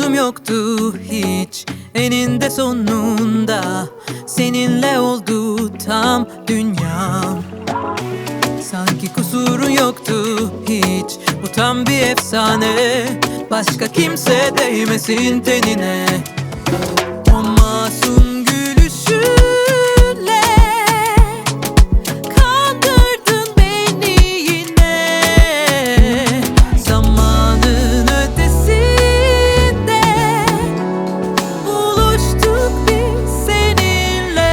kusurum yoktu hiç, eninde sonunda seninle oldu tam dünyam. Sanki kusurun yoktu hiç, bu tam bir efsane. Başka kimse değmesin tenine. O masum gülüşünle kandırdın beni yine. Zamanın ötesinde buluştuk biz seninle.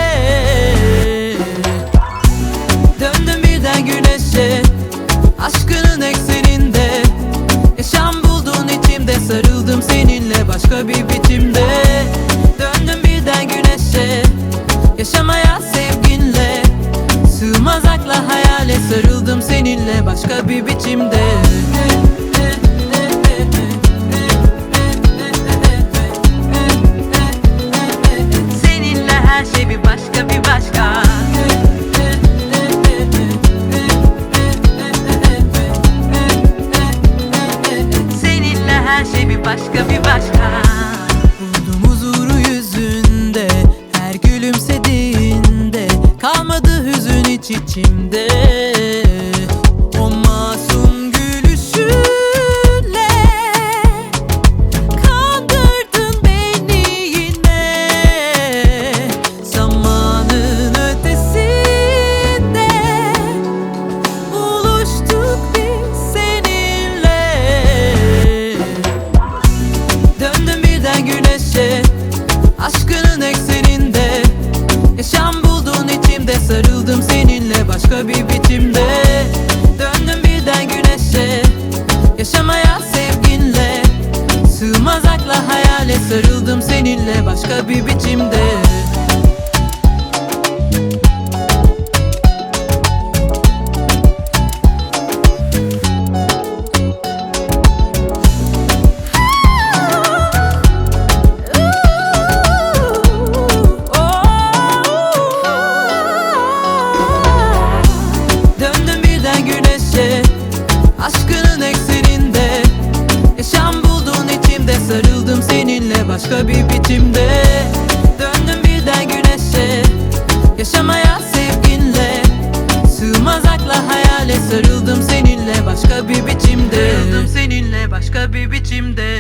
Döndüm birden güneşe, aşkının ekseninde. Yaşam buldun içimde, sarıldım seninle başka bir biçimde. Döndüm birden güneşe, yaşamaya sevginle. Sığmaz akla hayale, sarıldım seninle başka bir biçimde. Seninle her şey bir başka bir başka. Seninle her şey bir başka bir başka. Buldum huzuru yüzünde, her gülümsediğinde. Kalmadı hüzün hiç içimde. O masum gülüşünle kandırdın beni yine. Zamanın ötesinde buluştuk biz seninle. Döndüm birden güneşe, aşkının ekseninde. Yaşam buldun içimde, sarıldım seninle başka bir biçimde. Döndüm birden güneşe, yaşamaya sevginle. Sığmaz akla hayale, sarıldım seninle başka bir biçimde. Aşkının ekseninde, yaşam buldun içimde. Sarıldım seninle başka bir biçimde. Döndüm birden güneşe, yaşamaya sevginle. Sığmaz akla hayale, sarıldım seninle başka bir biçimde. Sarıldım seninle başka bir biçimde.